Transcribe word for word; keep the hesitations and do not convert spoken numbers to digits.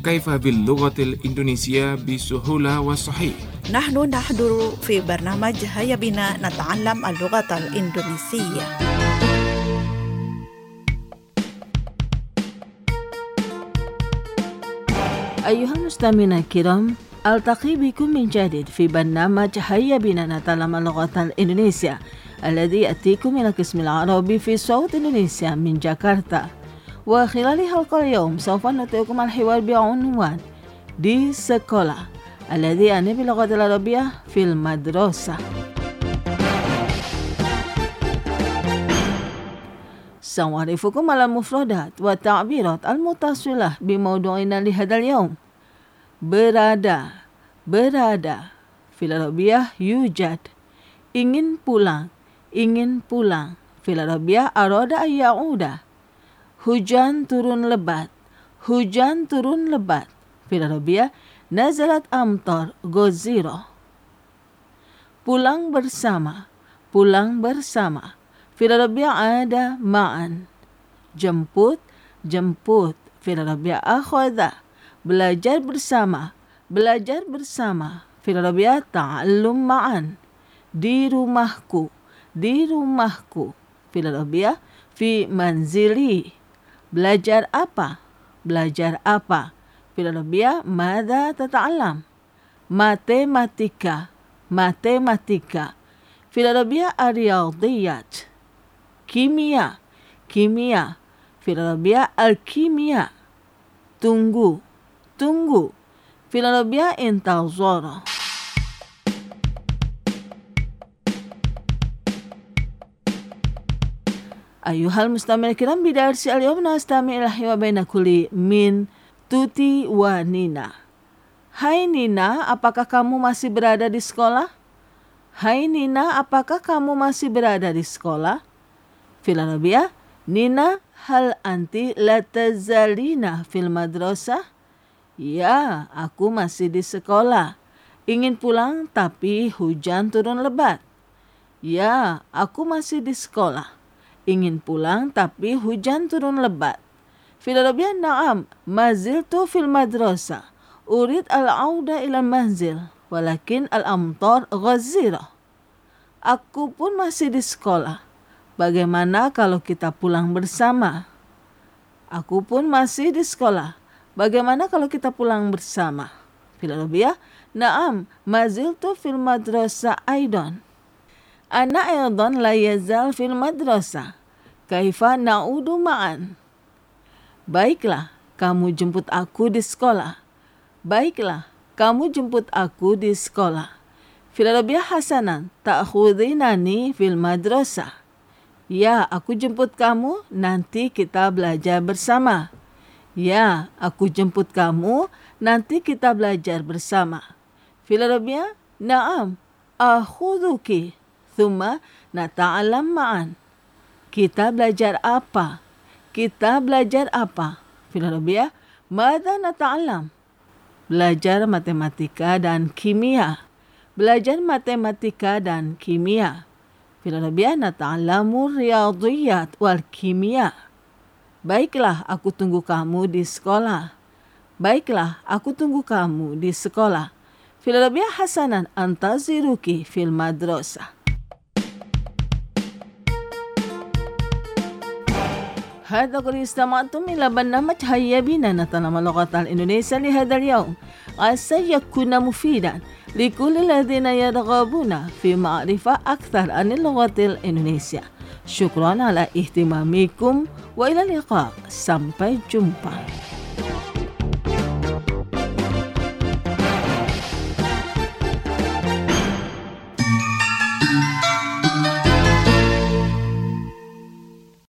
كيف باللغة الإندونيسية بسهولة وصحيح؟ نحن نحضر في برنامج هيا بنا نتعلم اللغة الإندونيسية. أيها المستمعون الكرام، ألتقي بكم من جديد في برنامج هيا بنا نتعلم اللغة الإندونيسية الذي يأتيكم من القسم العربي في صوت إندونيسيا من جاكرتا. وخلال حلقة اليوم سوف نترككم الحوار بعنوان di sekolah الذي يعني باللغة العربية في المدرسة. سأعرفكم على المفردات والتعبيرات المتصلة بموضوعنا لهذا اليوم. berada, berada في العربية يوجد. ingin pulang, ingin pulang في العربية أراد أن يعود. hujan turun lebat, hujan turun lebat في العربية نزلت أمطار غزيرة. pulang bersama, pulang bersama في العربية عاد معا. jemput, jemput في العربية أخذ. belajar bersama, belajar bersama في العربية تعلم معا. di rumahku, di rumahku في العربية في منزلي. belajar apa, belajar apa في العربية ماذا تتعلم. matematika, matematika في العربية الرياضيات. kimia, kimia في العربية الكيمياء. tunggu, tunggu في العربية انتظر. أيها المستمع الكرام، بدرس اليوم نستمع إلى الحوار بين كل من Tuti wa Nina. Hai Nina, apakah kamu masih berada di sekolah? Hai Nina, apakah kamu masih berada di sekolah? Fil Arabiyah, Nina, hal anti la tazalina fil madrasah? Ya, aku masih di sekolah. Ingin pulang tapi hujan turun lebat. Ya, aku masih di sekolah. Ingin pulang tapi hujan turun lebat. Fil Arabiyah, na'am, maziltu fil madrasah. Urid al-auda ila manzil, walakin al-amtar ghazirah. Aku pun masih di sekolah. Bagaimana kalau kita pulang bersama? Aku pun masih di sekolah. Bagaimana kalau kita pulang bersama? Fil Arabiyah, na'am, maziltu fil madrasah aidan. Ana aidan la yazal fil madrasah. Kaifa na'udu ma'an? Baiklah, kamu jemput aku di sekolah. Baiklah, kamu jemput aku di sekolah. Fil Arabiyah hasanan, ta'khudhinani fil madrasah. Ya, aku jemput kamu, nanti kita belajar bersama. Ya, aku jemput kamu, nanti kita belajar bersama. Fil Arabiyah, na'am, akhudhuki, thumma nata'alam ma'an. Kita belajar apa? Kita belajar apa? Fil Arabiyah, madza nata'allam? Belajar matematika dan kimia. Belajar matematika dan kimia. Fil Arabiyah, nata'allamu riyadhiyat wal kimia. Baiklah, aku tunggu kamu di sekolah. Baiklah, aku tunggu kamu di sekolah. Fil Arabiyah hasanan, antaziruki fil madrasah. هذا قد استمعتم إلى برنامج هيا بنا نتعلم اللغة الإندونيسية لهذا اليوم. عسى يكون مفيدا لكل الذين يرغبون في معرفة أكثر عن اللغة الإندونيسية. شكرا على اهتمامكم وإلى اللقاء. Sampai jumpa.